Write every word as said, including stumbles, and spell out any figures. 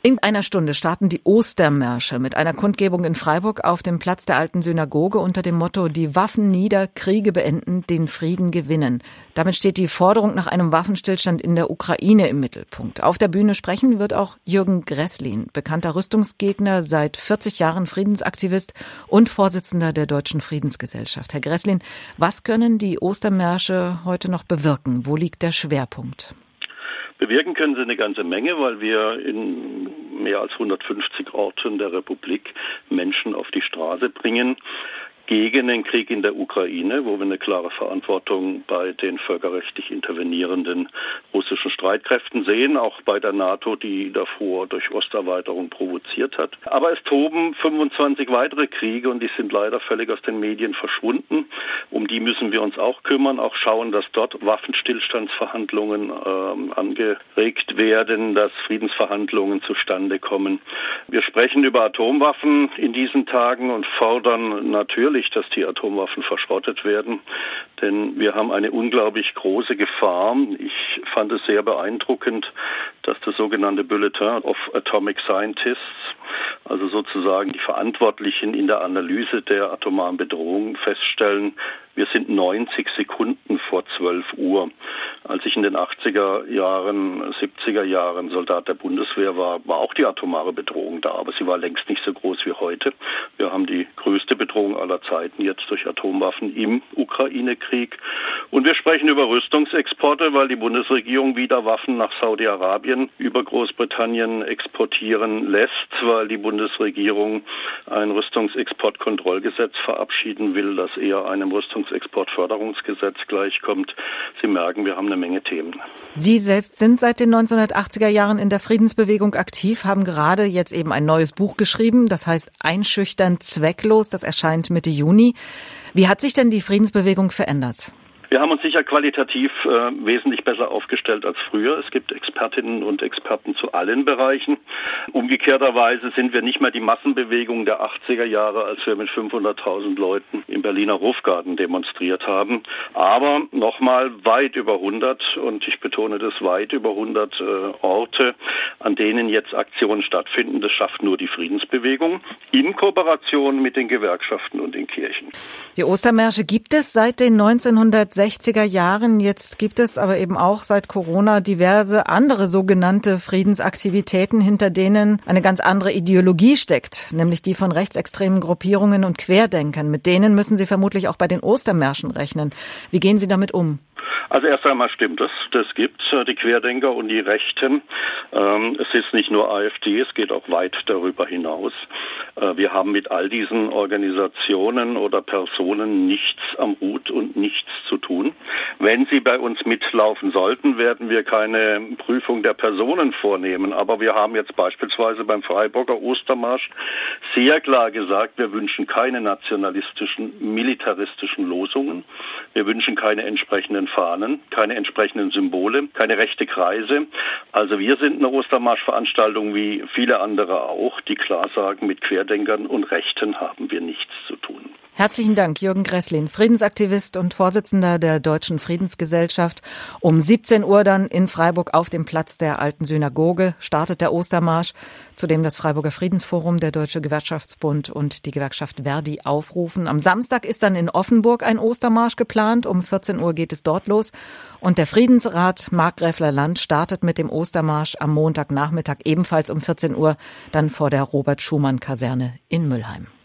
In einer Stunde starten die Ostermärsche mit einer Kundgebung in Freiburg auf dem Platz der Alten Synagoge unter dem Motto „Die Waffen nieder, Kriege beenden, den Frieden gewinnen“. Damit steht die Forderung nach einem Waffenstillstand in der Ukraine im Mittelpunkt. Auf der Bühne sprechen wird auch Jürgen Gresslin, bekannter Rüstungsgegner, seit vierzig Jahren Friedensaktivist und Vorsitzender der Deutschen Friedensgesellschaft. Herr Gresslin, was können die Ostermärsche heute noch bewirken? Wo liegt der Schwerpunkt? Bewirken können sie eine ganze Menge, weil wir in mehr als hundertfünfzig Orten der Republik Menschen auf die Straße bringen gegen den Krieg in der Ukraine, wo wir eine klare Verantwortung bei den völkerrechtlich intervenierenden russischen Streitkräften sehen, auch bei der NATO, die davor durch Osterweiterung provoziert hat. Aber es toben fünfundzwanzig weitere Kriege und die sind leider völlig aus den Medien verschwunden. Um die müssen wir uns auch kümmern, auch schauen, dass dort Waffenstillstandsverhandlungen äh, angeregt werden, dass Friedensverhandlungen zustande kommen. Wir sprechen über Atomwaffen in diesen Tagen und fordern natürlich, dass die Atomwaffen verschrottet werden, denn wir haben eine unglaublich große Gefahr. Ich fand es sehr beeindruckend, dass das sogenannte Bulletin of Atomic Scientists, also sozusagen die Verantwortlichen in der Analyse der atomaren Bedrohung, feststellen, wir sind neunzig Sekunden vor zwölf Uhr. Als ich in den achtziger Jahren, siebziger Jahren Soldat der Bundeswehr war, war auch die atomare Bedrohung da, aber sie war längst nicht so groß wie heute. Wir haben die größte Bedrohung aller Zeiten jetzt durch Atomwaffen im Ukraine-Krieg. Und wir sprechen über Rüstungsexporte, weil die Bundesregierung wieder Waffen nach Saudi-Arabien über Großbritannien exportieren lässt, weil die Bundesregierung ein Rüstungsexportkontrollgesetz verabschieden will, das eher einem Rüstungsexportgesetz Exportförderungsgesetz gleichkommt. Sie merken, wir haben eine Menge Themen. Sie selbst sind seit den neunzehnhundertachtziger Jahren in der Friedensbewegung aktiv, haben gerade jetzt eben ein neues Buch geschrieben, das heißt Einschüchtern zwecklos, das erscheint Mitte Juni. Wie hat sich denn die Friedensbewegung verändert? Wir haben uns sicher qualitativ äh, wesentlich besser aufgestellt als früher. Es gibt Expertinnen und Experten zu allen Bereichen. Umgekehrterweise sind wir nicht mehr die Massenbewegung der achtziger Jahre, als wir mit fünfhunderttausend Leuten im Berliner Hofgarten demonstriert haben. Aber nochmal weit über hundert, und ich betone das, weit über hundert äh, Orte, an denen jetzt Aktionen stattfinden. Das schafft nur die Friedensbewegung in Kooperation mit den Gewerkschaften und den Kirchen. Die Ostermärsche gibt es seit den neunzehnhundertsechziger Jahren. Jetzt gibt es aber eben auch seit Corona diverse andere sogenannte Friedensaktivitäten, hinter denen eine ganz andere Ideologie steckt, nämlich die von rechtsextremen Gruppierungen und Querdenkern. Mit denen müssen Sie vermutlich auch bei den Ostermärschen rechnen. Wie gehen Sie damit um? Also erst einmal stimmt es, das gibt die Querdenker und die Rechten. Ähm, es ist nicht nur AfD, es geht auch weit darüber hinaus. Äh, wir haben mit all diesen Organisationen oder Personen nichts am Hut und nichts zu tun. Wenn sie bei uns mitlaufen sollten, werden wir keine Prüfung der Personen vornehmen. Aber wir haben jetzt beispielsweise beim Freiburger Ostermarsch sehr klar gesagt, wir wünschen keine nationalistischen, militaristischen Losungen. Wir wünschen keine entsprechenden Fahnen, keine entsprechenden Symbole, keine rechte Kreise. Also wir sind eine Ostermarschveranstaltung wie viele andere auch, die klar sagen, mit Querdenkern und Rechten haben wir nichts zu tun. Herzlichen Dank, Jürgen Gresslin, Friedensaktivist und Vorsitzender der Deutschen Friedensgesellschaft. Um siebzehn Uhr dann in Freiburg auf dem Platz der Alten Synagoge startet der Ostermarsch, zu dem das Freiburger Friedensforum, der Deutsche Gewerkschaftsbund und die Gewerkschaft Verdi aufrufen. Am Samstag ist dann in Offenburg ein Ostermarsch geplant. Um vierzehn Uhr geht es dort los. Und der Friedensrat Markgräfler Land startet mit dem Ostermarsch am Montagnachmittag ebenfalls um vierzehn Uhr dann vor der Robert-Schumann-Kaserne in Mülheim.